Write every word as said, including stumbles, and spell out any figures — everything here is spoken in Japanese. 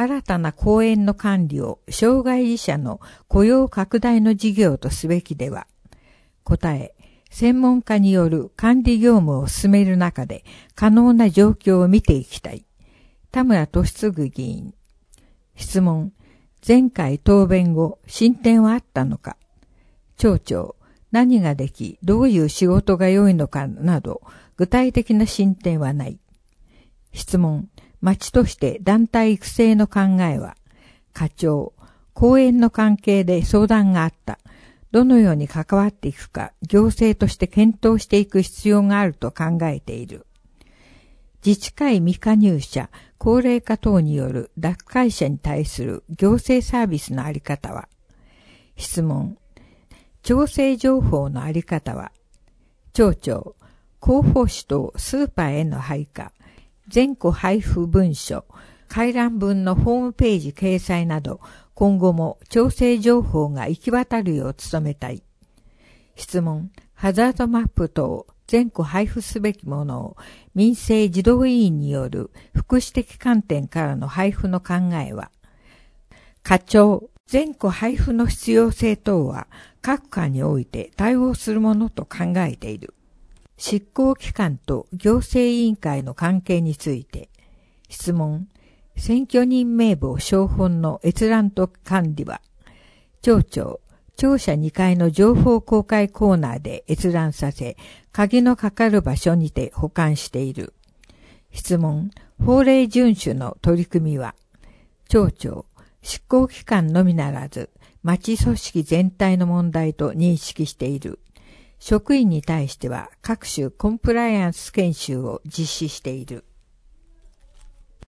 新たな公園の管理を障害児者の雇用拡大の事業とすべきでは。答え、専門家による管理業務を進める中で可能な状況を見ていきたい。田村俊嗣議員。質問。前回答弁後、進展はあったのか。町長。何ができ、どういう仕事が良いのかなど、具体的な進展はない。質問。町として団体育成の考えは、課長。公園の関係で相談があった。どのように関わっていくか、行政として検討していく必要があると考えている。自治会未加入者、高齢化等による脱会者に対する行政サービスのあり方は。質問。調整情報のあり方は。町長。広報誌とスーパーへの配下、全戸配布文書、回覧文のホームページ掲載など、今後も調整情報が行き渡るよう努めたい。質問。ハザードマップ等全戸配布すべきものを民生児童委員による福祉的観点からの配布の考えは。課長。全戸配布の必要性等は各課において対応するものと考えている。執行機関と行政委員会の関係について。質問。選挙人名簿照本の閲覧と管理は。町長。庁舎にかいの情報公開コーナーで閲覧させ、鍵のかかる場所にて保管している。質問。法令遵守の取り組みは。町長。執行機関のみならず、町組織全体の問題と認識している。職員に対しては各種コンプライアンス研修を実施している。